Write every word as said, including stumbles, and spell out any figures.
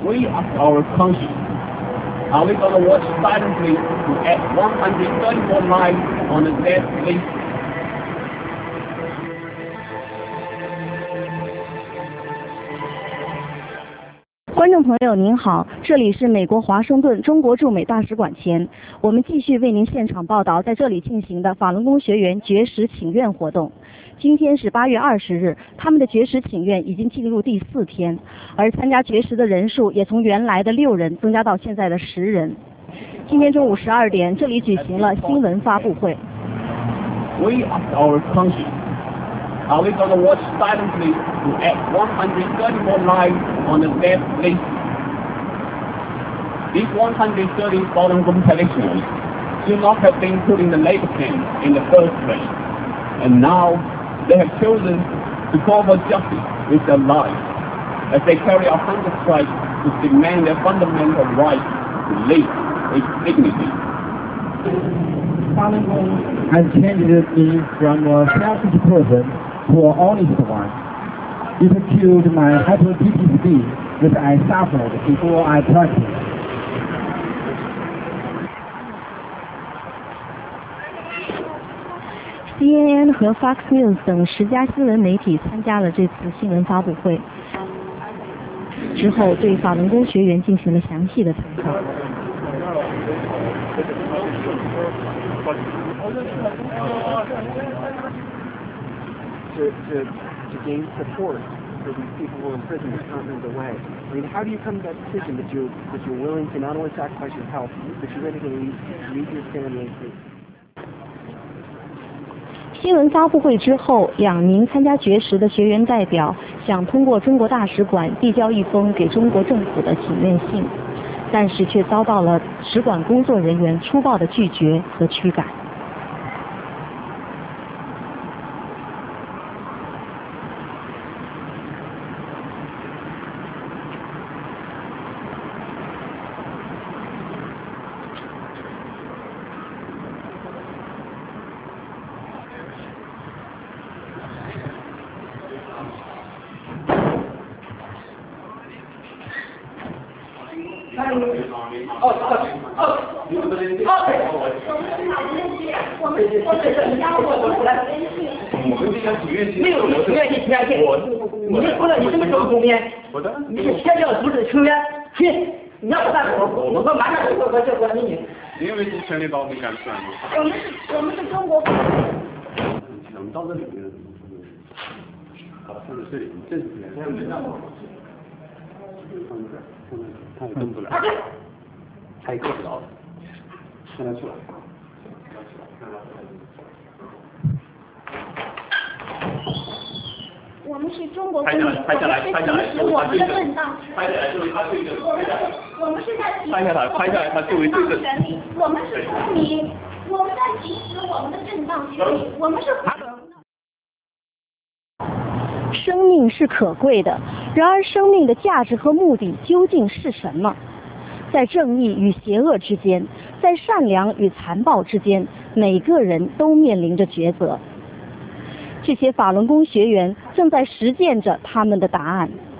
We ask our conscience, are we going to watch silently to add one hundred thirty-four lives on the death list? 观众朋友您好，这里是美国华盛顿中国驻美大使馆前，我们继续为您现场报道在这里进行的法轮功学员绝食请愿活动。今天是八月二十日，他们的绝食请愿已经进入第四天，而参加绝食的人数也从原来的六人增加到现在的十人。今天中午十二点，这里举行了新闻发布会。 We ask our conscience, are we going to watch silently to add one hundred thirty-four lives on the death list? These one hundred thirty Falun Gong practitioners should not have been put in the labor camp in the first place, and now they have chosen to call for justice with their lives as they carry out hunger strikes to demand their fundamental right to live with dignity. Falun Gong has changed me from a selfish person to an honest one. It cured my hyper P T S D that I suffered before I practiced. C N N 和 Fox News 等十家新闻媒体参加了这次新闻发布会，之后对法轮功学员进行了详细的采访。 To, to, to gain support for these people who are in prison that can't move away. I mean, how do you come to that decision that you're, that you're willing to not only sacrifice your health, but you're ready to leave, leave your family? 新闻发布会之后，两名参加绝食的学员代表想通过中国大使馆递交一封给中国政府的请愿信，但是却遭到了使馆工作人员粗暴的拒绝和驱赶。 哦哦哦！你们的联系？哦对，我们是我们是人家我我来联系。我们这家请愿信没有请愿信请愿信。我你是不是你什么时候公编？我的。你是天教组织成员，去，你要不干我我我马上就过就过来你。 你有没有权利把我们赶出来吗？ 我们是我们是中国。 我们到这里面，好，看到这里，这里面，看到他也动不了，他也够不着，让他出来。 我们是中国公民，我们是行使我们的正当权利。 拍下来，作为他对证。 我们是，我们是在行使拍下来，拍下来，他作为对证。 权利，我们是公民，我们在行使我们的正当权利，我们是。 生命是可贵的，然而生命的价值和目的究竟是什么？在正义与邪恶之间，在善良与残暴之间，每个人都面临着抉择。这些法轮功学员正在实践着他们的答案。